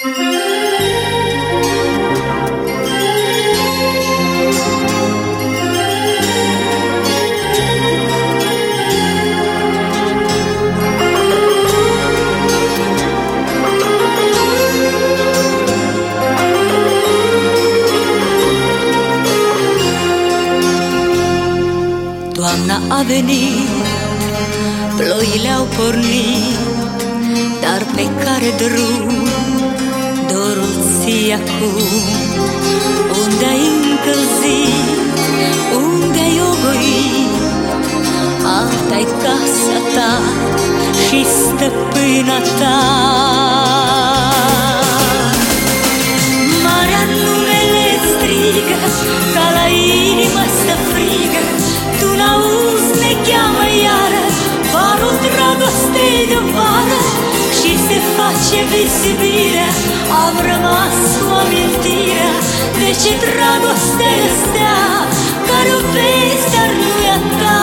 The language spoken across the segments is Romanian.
Toamna a venit, ploile au pornit, dar pe care drum dorul ții acum? Unde-ai încălzit, unde-ai ogoit, alta-i casa ta și stăpâna ta. Marea numele strigă, ca la inimă să frigă, tu n-auzi, ne cheamă iară, varul dragostei de vară, și se face vizibilă. Am rămas cu amintirea de ce dragostea este, care o vezi, dar nu-i a ta.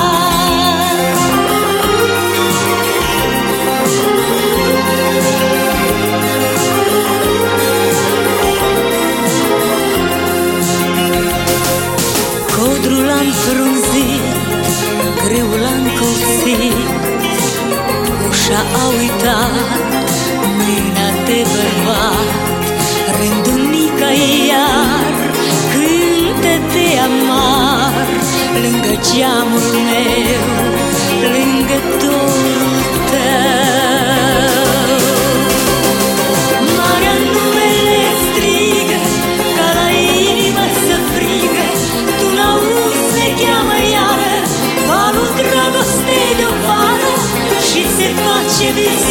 Codrul l-am frunzit, grâul l-am colțit, ușa a uitat, mâna de bărbat, rândunica iar cântă de amar, lângă geamul meu, lângă dorul tău. Marea numele strigă, ca la inimă să frigă, tu n-auzi, ne cheamă iară, valul dragostei de vară, și se face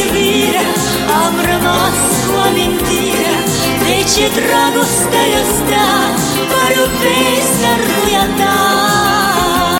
vizibilă. Am rămas cu amintirea de ce dragostea este,